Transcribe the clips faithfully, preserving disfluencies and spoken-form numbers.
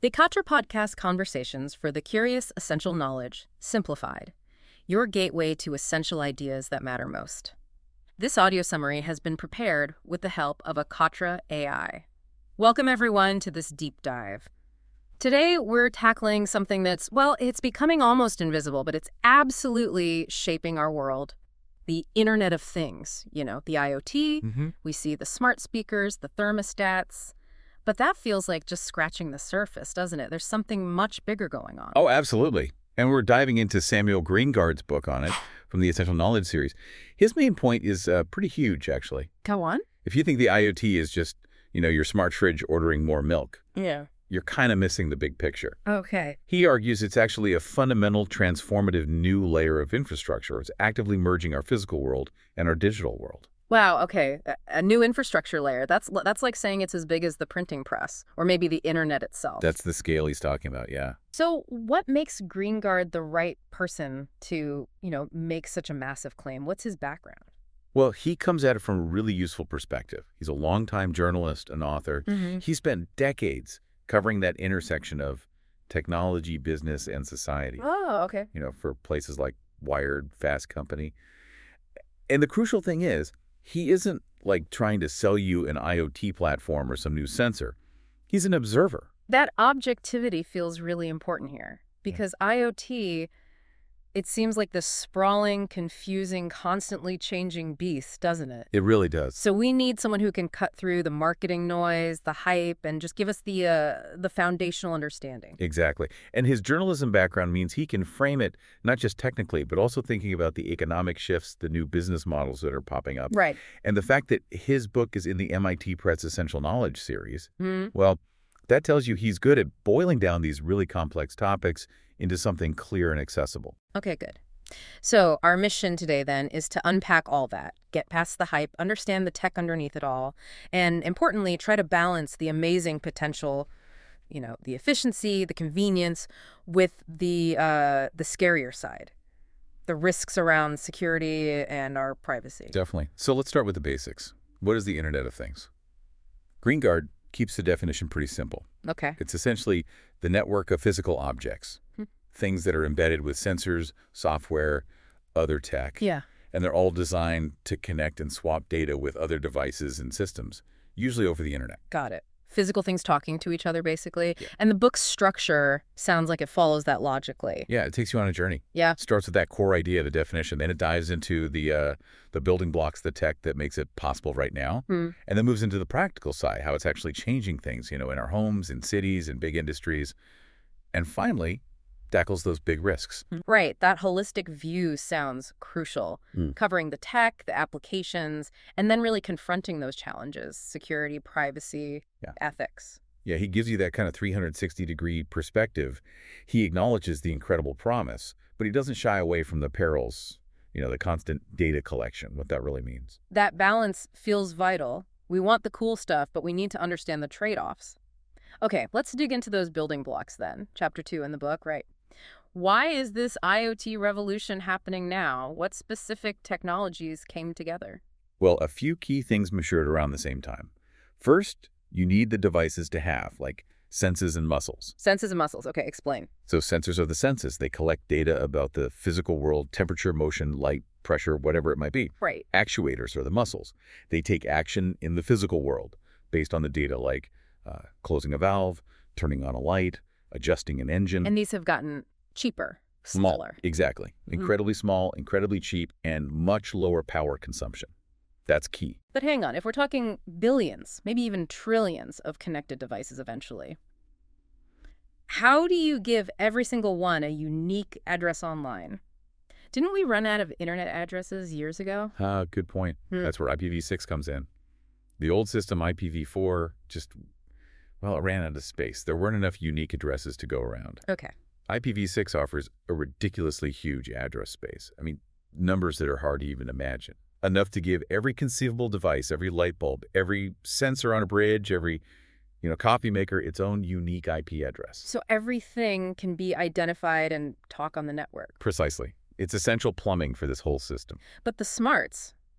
The Katra Podcast Conversations for the Curious Essential Knowledge, Simplified. Your gateway to essential ideas that matter most. This audio summary has been prepared with the help of a Katra A I. Welcome everyone to this deep dive. Today we're tackling something that's, well, it's becoming almost invisible, but it's absolutely shaping our world. The Internet of Things, you know, the I O T, Mm-hmm. we see the smart speakers, the thermostats, but that feels like just scratching the surface, doesn't it? There's something much bigger going on. Oh, absolutely. And we're diving into Samuel Greengard's book on it from the Essential Knowledge series. His main point is uh, pretty huge, actually. Go on. If you think the I O T is just, you know, your smart fridge ordering more milk, Yeah. you're kind of missing the big picture. Okay. He argues it's actually a fundamental, transformative new layer of infrastructure. It's actively merging our physical world and our digital world. Wow, okay. A, a new infrastructure layer. That's that's like saying it's as big as the printing press, or maybe the internet itself. That's the scale he's talking about, yeah. So what makes Greengard the right person to, you know, make such a massive claim? What's his background? Well, he comes at it from a really useful perspective. He's a longtime journalist, an author. Mm-hmm. He spent decades covering that intersection of technology, business, and society. Oh, okay. You know, for places like Wired, Fast Company. And the crucial thing is, he isn't like trying to sell you an I O T platform or some new sensor. He's an observer. That objectivity feels really important here because I O T, it seems like this sprawling, confusing, constantly changing beast, doesn't it? It really does. So we need someone who can cut through the marketing noise, the hype, and just give us the uh, the foundational understanding. Exactly. And his journalism background means he can frame it not just technically, but also thinking about the economic shifts, the new business models that are popping up. Right. And the fact that his book is in the M I T Press Essential Knowledge series, Hmm. well, that tells you he's good at boiling down these really complex topics into something clear and accessible. Okay, good. So our mission today then is to unpack all that, get past the hype, understand the tech underneath it all, and importantly, try to balance the amazing potential, you know, the efficiency, the convenience with the uh, the scarier side, the risks around security and our privacy. Definitely. So let's start with the basics. What is the Internet of Things? Greengard keeps the definition pretty simple. Okay. It's essentially the network of physical objects, Hmm. things that are embedded with sensors, software, other tech. Yeah. And they're all designed to connect and swap data with other devices and systems, usually over the internet. Got it. Physical things talking to each other, basically. Yeah. And the book's structure sounds like it follows that logically. Yeah, it takes you on a journey. Yeah. It starts with that core idea, the definition. Then it dives into the uh, the building blocks, the tech that makes it possible right now. Hmm. And then moves into the practical side, how it's actually changing things, you know, in our homes, in cities, in big industries. And finally, tackles those big risks. Right. That holistic view sounds crucial, Mm. covering the tech, the applications, and then really confronting those challenges, security, privacy, Yeah. ethics. Yeah, he gives you that kind of three hundred sixty degree perspective. He acknowledges the incredible promise, but he doesn't shy away from the perils, you know, the constant data collection, what that really means. That balance feels vital. We want the cool stuff, but we need to understand the trade-offs. Okay, let's dig into those building blocks then. Chapter two in the book, right? Why is this I O T revolution happening now? What specific technologies came together? Well, a few key things matured around the same time. First, you need the devices to have, like senses and muscles. Senses and muscles. Okay, explain. So sensors are the senses. They collect data about the physical world, temperature, motion, light, pressure, whatever it might be. Right. Actuators are the muscles. They take action in the physical world based on the data like uh, closing a valve, turning on a light, adjusting an engine. And these have gotten cheaper, Small. smaller. Exactly. Mhm. Incredibly small, incredibly cheap, and much lower power consumption. That's key. But hang on, if we're talking billions, maybe even trillions of connected devices eventually, how do you give every single one a unique address online? Didn't we run out of internet addresses years ago? Ah, good point. Hmm. That's where I P v six comes in. The old system, I P v four, just, well, it ran out of space. There weren't enough unique addresses to go around. Okay. I P v six offers a ridiculously huge address space. I mean, numbers that are hard to even imagine. Enough to give every conceivable device, every light bulb, every sensor on a bridge, every, you know, coffee maker, its own unique I P address. So everything can be identified and talk on the network. Precisely. It's essential plumbing for this whole system. But the smarts,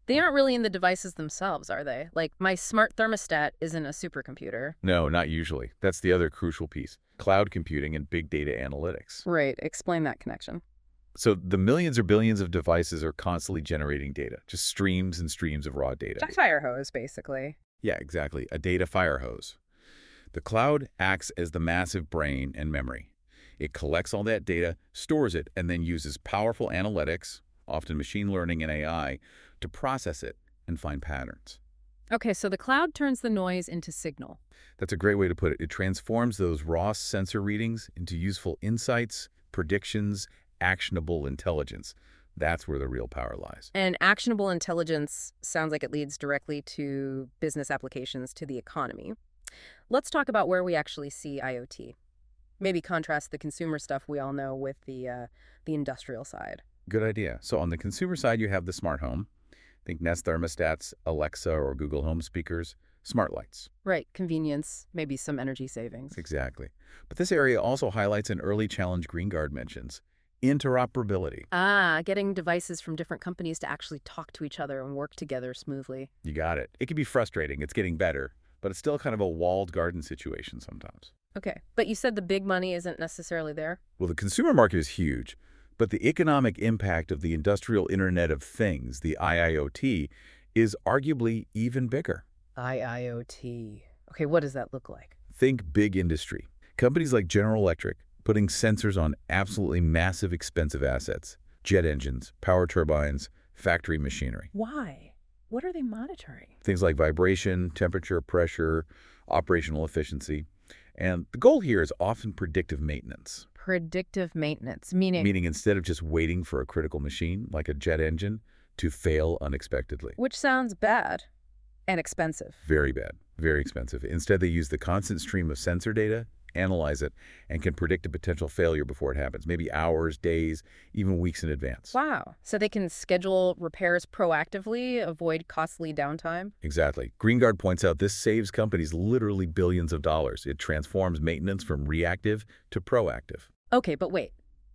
They aren't really in the devices themselves, are they? Like, my smart thermostat isn't a supercomputer. No, not usually. That's the other crucial piece. Cloud computing and big data analytics. Right. Explain that connection. So the millions or billions of devices are constantly generating data, just streams and streams of raw data. A fire hose, basically. Yeah, exactly. A data fire hose. The cloud acts as the massive brain and memory. It collects all that data, stores it, and then uses powerful analytics, often machine learning and A I, to process it and find patterns. Okay, so the cloud turns the noise into signal. That's a great way to put it. It transforms those raw sensor readings into useful insights, predictions, actionable intelligence. That's where the real power lies. And actionable intelligence sounds like it leads directly to business applications to the economy. Let's talk about where we actually see I O T. Maybe contrast the consumer stuff we all know with the, uh, the industrial side. Good idea. So on the consumer side, you have the smart home. Think Nest thermostats, Alexa or Google Home speakers, smart lights. Right, convenience, maybe some energy savings. Exactly. But this area also highlights an early challenge GreenGuard mentions, interoperability. Ah, getting devices from different companies to actually talk to each other and work together smoothly. You got it. It can be frustrating. It's getting better, but it's still kind of a walled garden situation sometimes. Okay, but you said the big money isn't necessarily there? Well, the consumer market is huge, but the economic impact of the industrial Internet of Things, the I I O T, is arguably even bigger. I I O T. Okay, what does that look like? Think big industry. Companies like General Electric putting sensors on absolutely massive expensive assets, jet engines, power turbines, factory machinery. Why? What are they monitoring? Things like vibration, temperature, pressure, operational efficiency. And the goal here is often predictive maintenance. Predictive maintenance, meaning? Meaning instead of just waiting for a critical machine, like a jet engine, to fail unexpectedly. Which sounds bad and expensive. Very bad, very expensive. Instead, they use the constant stream of sensor data, analyze it, and can predict a potential failure before it happens, maybe hours, days, even weeks in advance. Wow. So they can schedule repairs proactively, avoid costly downtime? Exactly. GreenGuard points out this saves companies literally billions of dollars. It transforms maintenance from reactive to proactive. Okay, but wait.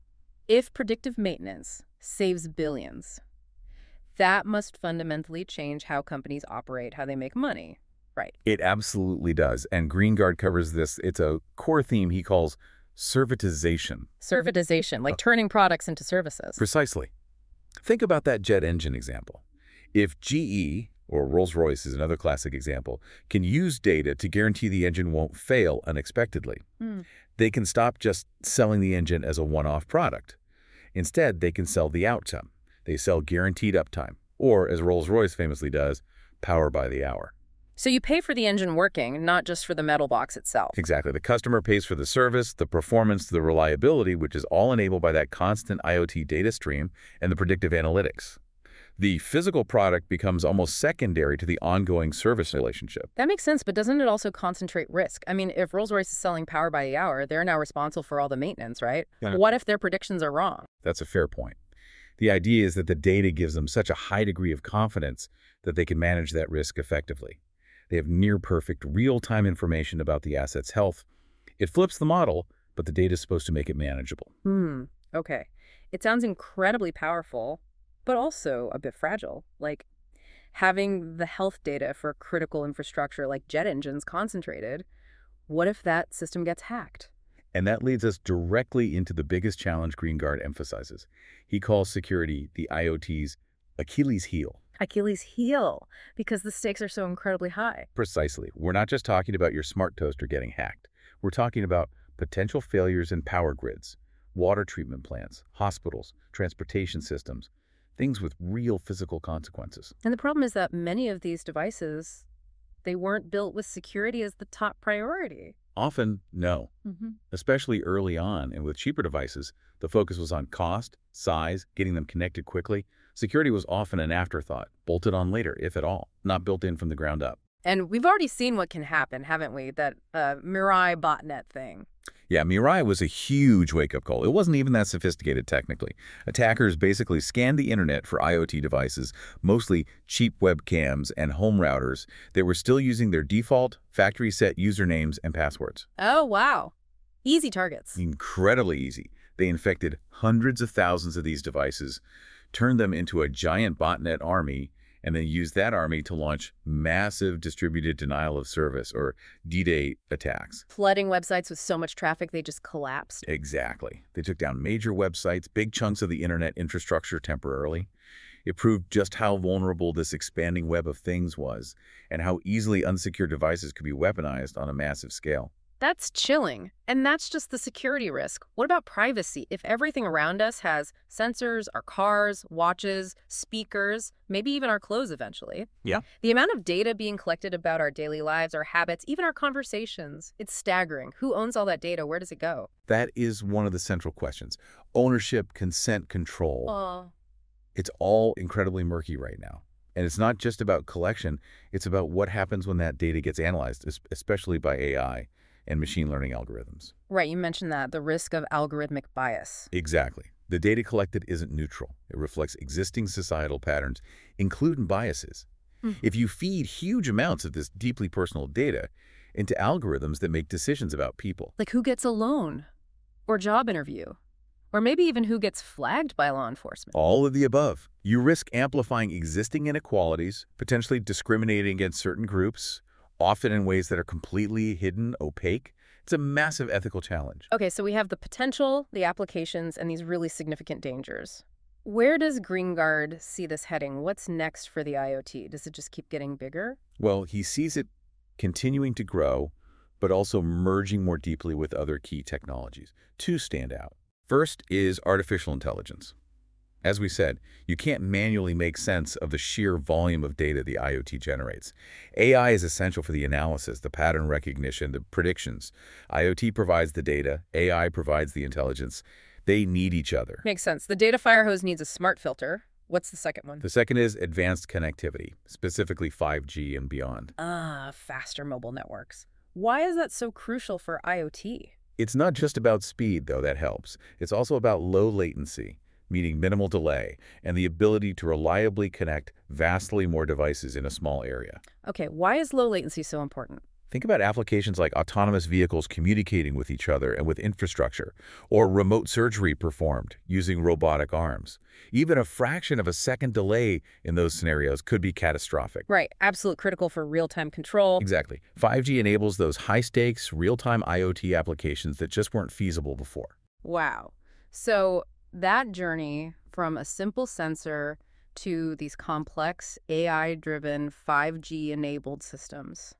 If predictive maintenance saves billions, that must fundamentally change how companies operate, how they make money. Right. It absolutely does. And GreenGuard covers this. It's a core theme he calls servitization. Servitization, like turning products into services. Precisely. Think about that jet engine example. If G E, or Rolls-Royce is another classic example, can use data to guarantee the engine won't fail unexpectedly, Hmm. they can stop just selling the engine as a one-off product. Instead, they can sell the outcome. They sell guaranteed uptime, or as Rolls-Royce famously does, power by the hour. So you pay for the engine working, not just for the metal box itself. Exactly. The customer pays for the service, the performance, the reliability, which is all enabled by that constant I O T data stream and the predictive analytics. The physical product becomes almost secondary to the ongoing service relationship. That makes sense, but doesn't it also concentrate risk? I mean, if Rolls-Royce is selling power by the hour, they're now responsible for all the maintenance, right? Yeah. What if their predictions are wrong? That's a fair point. The idea is that the data gives them such a high degree of confidence that they can manage that risk effectively. They have near-perfect, real-time information about the asset's health. It flips the model, but the data is supposed to make it manageable. Hmm, okay. It sounds incredibly powerful, but also a bit fragile. Like having the health data for critical infrastructure like jet engines concentrated, what if that system gets hacked? And that leads us directly into the biggest challenge GreenGuard emphasizes. He calls security the I O T's Achilles heel. Achilles heel, because the stakes are so incredibly high. Precisely. We're not just talking about your smart toaster getting hacked. We're talking about potential failures in power grids, water treatment plants, hospitals, transportation systems, things with real physical consequences. And the problem is that many of these devices, they weren't built with security as the top priority. Often, no. Mm-hmm. Especially early on, and with cheaper devices, the focus was on cost, size, getting them connected quickly. Security was often an afterthought, bolted on later, if at all, not built in from the ground up. And we've already seen what can happen, haven't we? That uh, Mirai botnet thing. Yeah, Mirai was a huge wake-up call. It wasn't even that sophisticated technically. Attackers basically scanned the internet for I O T devices, mostly cheap webcams and home routers that were still using their default factory-set usernames and passwords. Oh, wow. Easy targets. Incredibly easy. They infected hundreds of thousands of these devices, turned them into a giant botnet army, and then used that army to launch massive distributed denial of service, or D Day attacks. Flooding websites with so much traffic they just collapsed. Exactly. They took down major websites, big chunks of the internet infrastructure temporarily. It proved just how vulnerable this expanding web of things was, and how easily unsecured devices could be weaponized on a massive scale. That's chilling. And that's just the security risk. What about privacy? If everything around us has sensors, our cars, watches, speakers, maybe even our clothes eventually. Yeah. The amount of data being collected about our daily lives, our habits, even our conversations, it's staggering. Who owns all that data? Where does it go? That is one of the central questions. Ownership, consent, control. Oh. It's all incredibly murky right now. And it's not just about collection, it's about what happens when that data gets analyzed, es- especially by A I and machine learning algorithms. Right, you mentioned that, the risk of algorithmic bias. Exactly. The data collected isn't neutral. It reflects existing societal patterns, including biases. Hmm. If you feed huge amounts of this deeply personal data into algorithms that make decisions about people, Like who gets a loan? Or job interview? Or maybe even who gets flagged by law enforcement? all of the above, you risk amplifying existing inequalities, potentially discriminating against certain groups, often in ways that are completely hidden, opaque. It's a massive ethical challenge. Okay, so we have the potential, the applications, and these really significant dangers. Where does GreenGuard see this heading? What's next for the IoT? Does it just keep getting bigger? Well, he sees it continuing to grow, but also merging more deeply with other key technologies. Two stand out. First is artificial intelligence. As we said, you can't manually make sense of the sheer volume of data the IoT generates. A I is essential for the analysis, the pattern recognition, the predictions. IoT provides the data, A I provides the intelligence. They need each other. Makes sense. The data fire hose needs a smart filter. What's the second one? The second is advanced connectivity, specifically five G and beyond. Ah, faster mobile networks. Why is that so crucial for IoT? It's not just about speed, though that helps. It's also about low latency, meaning minimal delay, and the ability to reliably connect vastly more devices in a small area. Okay, why is low latency so important? Think about applications like autonomous vehicles communicating with each other and with infrastructure, or remote surgery performed using robotic arms. Even a fraction of a second delay in those scenarios could be catastrophic. Right, absolute critical for real-time control. Exactly. five G enables those high-stakes, real-time IoT applications that just weren't feasible before. Wow. So that journey from a simple sensor to these complex A I-driven five G-enabled systems,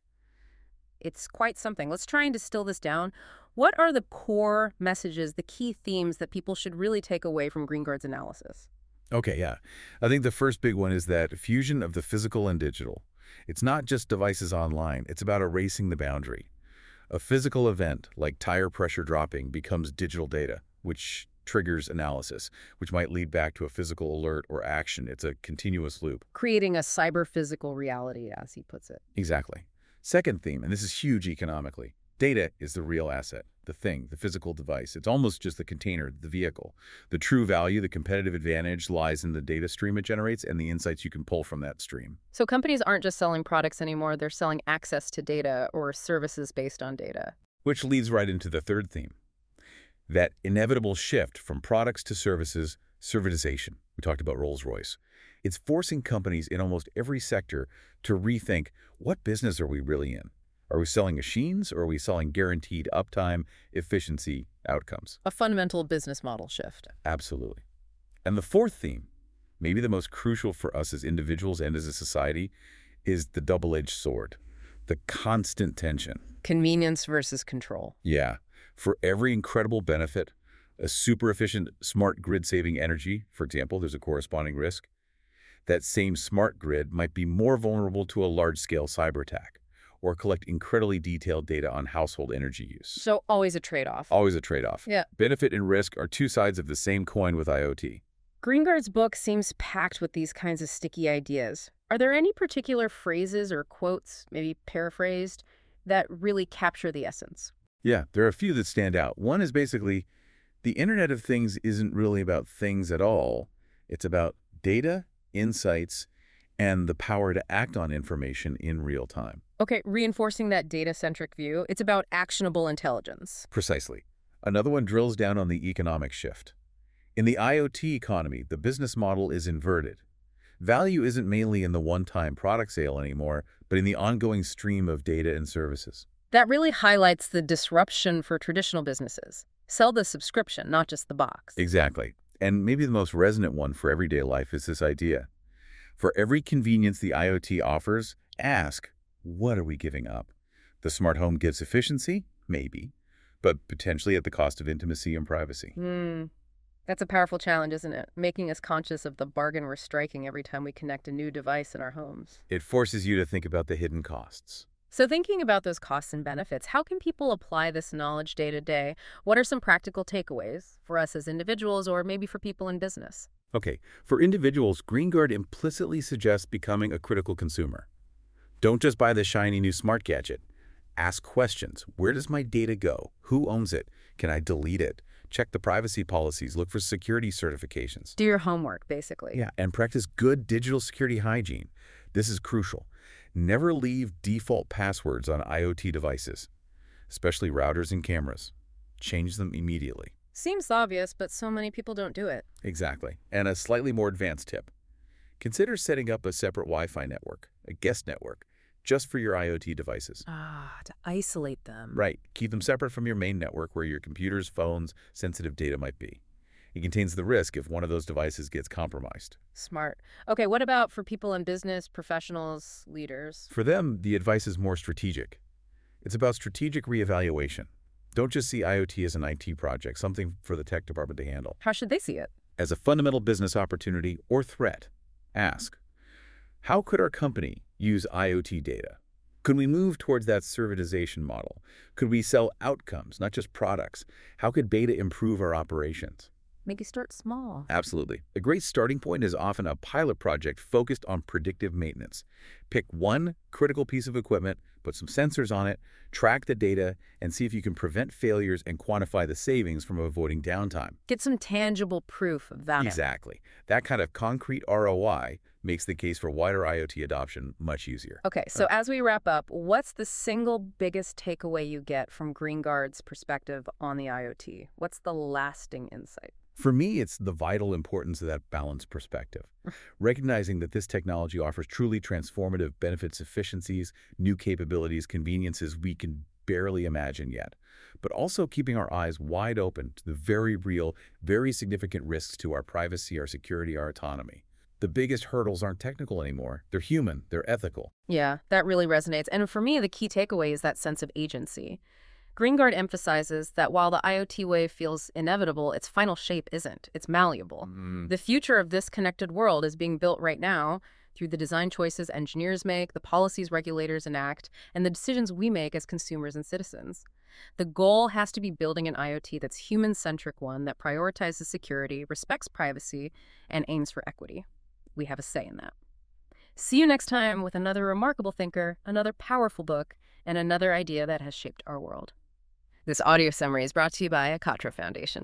it's quite something. Let's try and distill this down. What are the core messages, the key themes that people should really take away from GreenGuard's analysis? Okay, yeah. I think the first big one is that fusion of the physical and digital. It's not just devices online. It's about erasing the boundary. A physical event, like tire pressure dropping, becomes digital data, which triggers analysis, which might lead back to a physical alert or action. It's a continuous loop. Creating a cyber-physical reality, as he puts it. Exactly. Second theme, and this is huge economically, data is the real asset, the thing, the physical device. It's almost just the container, the vehicle. The true value, the competitive advantage lies in the data stream it generates and the insights you can pull from that stream. So companies aren't just selling products anymore, they're selling access to data or services based on data. Which leads right into the third theme, that inevitable shift from products to services, servitization. We talked about Rolls-Royce. It's forcing companies in almost every sector to rethink, what business are we really in? Are we selling machines, or are we selling guaranteed uptime, efficiency, outcomes? A fundamental business model shift. Absolutely. And the fourth theme, maybe the most crucial for us as individuals and as a society, is the double-edged sword, the constant tension. Convenience versus control. Yeah. For every incredible benefit, a super efficient, smart grid saving energy, for example, there's a corresponding risk. That same smart grid might be more vulnerable to a large-scale cyber attack or collect incredibly detailed data on household energy use. So always a trade-off. Always a trade-off. Yeah. Benefit and risk are two sides of the same coin with IoT. GreenGuard's book seems packed with these kinds of sticky ideas. Are there any particular phrases or quotes, maybe paraphrased, that really capture the essence? Yeah, there are a few that stand out. One is basically, the Internet of Things isn't really about things at all. It's about data, insights, and the power to act on information in real time. Okay, reinforcing that data-centric view, it's about actionable intelligence. Precisely. Another one drills down on the economic shift. In the IoT economy, the business model is inverted. Value isn't mainly in the one-time product sale anymore, but in the ongoing stream of data and services. That really highlights the disruption for traditional businesses. Sell the subscription, not just the box. Exactly. And maybe the most resonant one for everyday life is this idea. For every convenience the IoT offers, ask, what are we giving up? The smart home gives efficiency? Maybe. But potentially at the cost of intimacy and privacy. Hmm. That's a powerful challenge, isn't it? Making us conscious of the bargain we're striking every time we connect a new device in our homes. It forces you to think about the hidden costs. So thinking about those costs and benefits, how can people apply this knowledge day to day? What are some practical takeaways for us as individuals or maybe for people in business? Okay, for individuals, GreenGuard implicitly suggests becoming a critical consumer. Don't just buy the shiny new smart gadget. Ask questions. Where does my data go? Who owns it? Can I delete it? Check the privacy policies. Look for security certifications. Do your homework, basically. Yeah, and practice good digital security hygiene. This is crucial. Never leave default passwords on IoT devices, especially routers and cameras. Change them immediately. Seems obvious, but so many people don't do it. Exactly. And a slightly more advanced tip. Consider setting up a separate Wi-Fi network, a guest network, just for your IoT devices. Ah, to isolate them. Right. Keep them separate from your main network where your computers, phones, sensitive data might be. It contains the risk if one of those devices gets compromised. Smart. Okay, what about for people in business, professionals, leaders? For them, the advice is more strategic. It's about strategic reevaluation. Don't just see IoT as an I T project, something for the tech department to handle. How should they see it? As a fundamental business opportunity or threat, ask, how could our company use IoT data? Could we move towards that servitization model? Could we sell outcomes, not just products? How could beta improve our operations? Maybe start small. Absolutely. A great starting point is often a pilot project focused on predictive maintenance. Pick one critical piece of equipment, put some sensors on it, track the data, and see if you can prevent failures and quantify the savings from avoiding downtime. Get some tangible proof of value. Exactly. That kind of concrete R O I makes the case for wider IoT adoption much easier. Okay, so as we wrap up, what's the single biggest takeaway you get from GreenGuard's perspective on the IoT? What's the lasting insight? For me, it's the vital importance of that balanced perspective. Recognizing that this technology offers truly transformative benefits, efficiencies, new capabilities, conveniences we can barely imagine yet. But also keeping our eyes wide open to the very real, very significant risks to our privacy, our security, our autonomy. The biggest hurdles aren't technical anymore. They're human. They're ethical. Yeah, that really resonates. And for me, the key takeaway is that sense of agency. GreenGuard emphasizes that while the IoT wave feels inevitable, its final shape isn't. It's malleable. Mm. The future of this connected world is being built right now through the design choices engineers make, the policies regulators enact, and the decisions we make as consumers and citizens. The goal has to be building an IoT that's human-centric one that prioritizes security, respects privacy, and aims for equity. We have a say in that. See you next time with another remarkable thinker, another powerful book, and another idea that has shaped our world. This audio summary is brought to you by Akatra Foundation.